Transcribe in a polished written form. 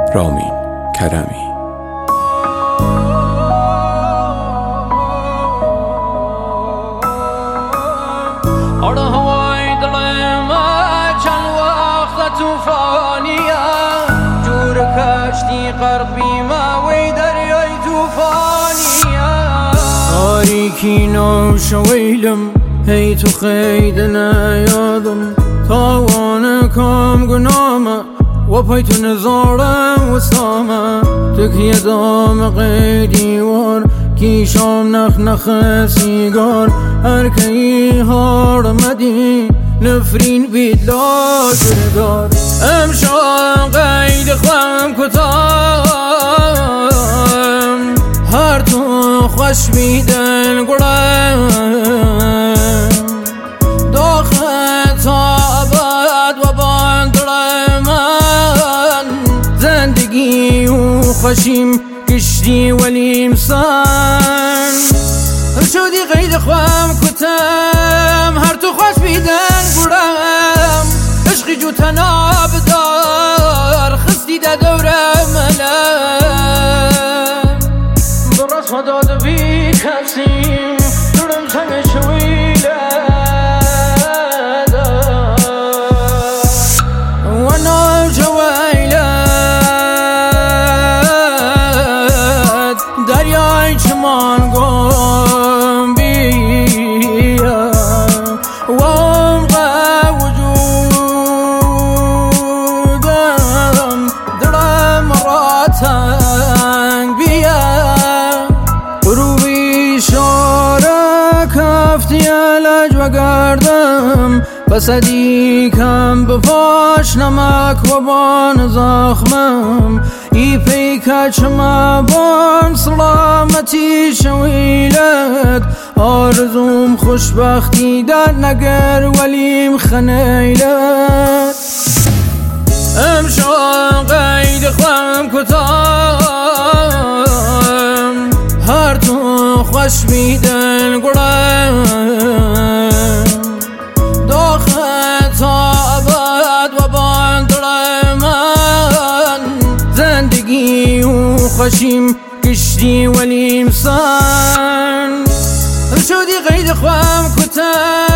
رامین کرمی. آره هوای دلم چند وقت توفانیه، جور کشتی غرقی موی دریای توفانیه. تاریکی نوشویلم هی تو خید نیادم، تاوان کام گنامه و پای تو نزارم و سامه. تکیه دام قیدیوار کی شام نخ سیگار، هر کی هار مدی نفرین بید لا جردار. امشان قید خوام کتام، هر تو خوش بیدن گرم. داخل تا ابد و باندرم، زندگی و خوشیم کشتی ولی امسان. شدی قید خوام کتم، هر تو خوش بیدن گرم. عشقی جو تناب دار خستی دا دورم الم. براس خداد بی کسیم دورم سنگ شویله و نام جویلت دریای چمان گم بیا و عمق وجودم درم را تنگ بیا. روی شاره کفتی علج و گردم، پسدی کم بفاش نمک و بان زخمم. ای پیکا چما بان سلامتی شویلت، آرزوم خوشبختی در نگر ولیم خنیلت. امشان قید خوام کتام، هر تو خوش بیدن گرم. داخل تا ابد و باندرم، زندگی و خوشیم کشتی ولی امسان. شدی قید خوام کتام.